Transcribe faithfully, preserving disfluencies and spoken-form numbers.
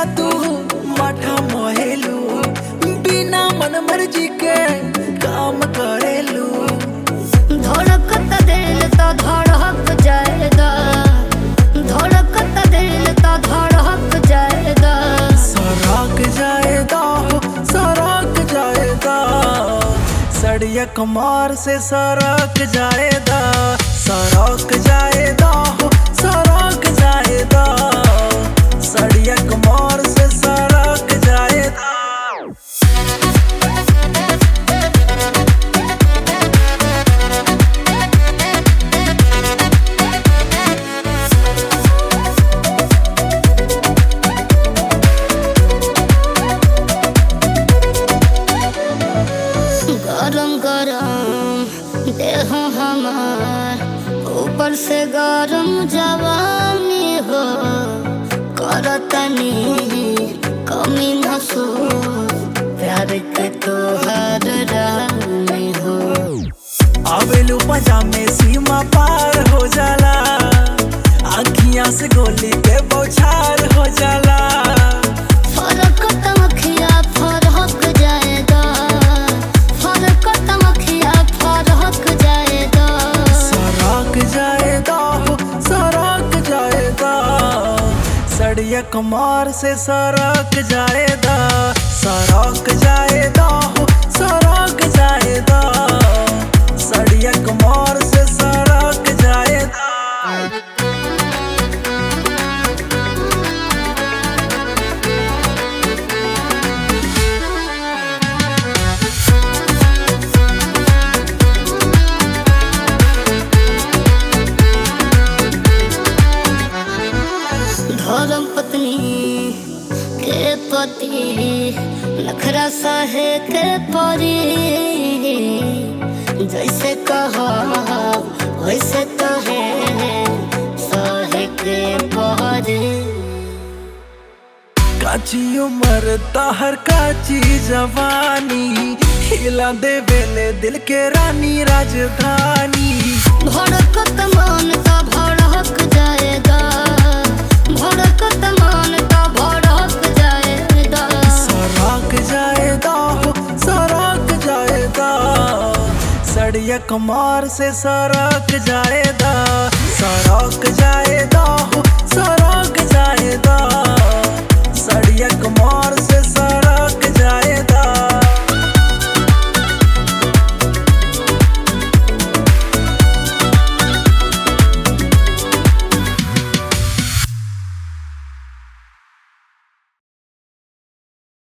तू माठा मोहेलू, बिना मन मर्जी के काम करेलू। धड़कता दिल तो धड़क जाएगा, धड़कता दिल तो धड़क जाएगा। सरक जाएगा हो सरक जाएगा, सड़िया कमर से सरक जाएगा। सरक जाएगा हो सरक जाएगा, सड़िया कमर से सरक जाएगा। गरम गरम देह हमार, ऊपर से गरम जवानी हो। करतनी कमी महसूस, प्यार के तोहर रानी हो। आवेलू पजामे सीमा पार हो जाला, आँखियाँ से गोली के बौछार हो जाला। फरक तमखिया फरक जाएगा, फरक तमखिया फरक जाएगा। सरक जाएगा हो सरक जाएगा, सड़िया कमर से सरक जाएगा। सरक जाएगा हो सरक जाएगा, सड़िया कमर से सरक जाएगा। धर्म पत्नी के पति नखरा सहे के परी, जैसे कहा वैसे तो है सहे के परी। काची उम्र ताहर काची जवानी, हिला दे बेले दिल के रानी राजधानी। भड़कत मन तो भड़क जाएगा, भड़कत मन तो भड़क जाएगा। सरक जाएगा हो सरक जाएगा, सड़िया कमर से सरक जाएगा।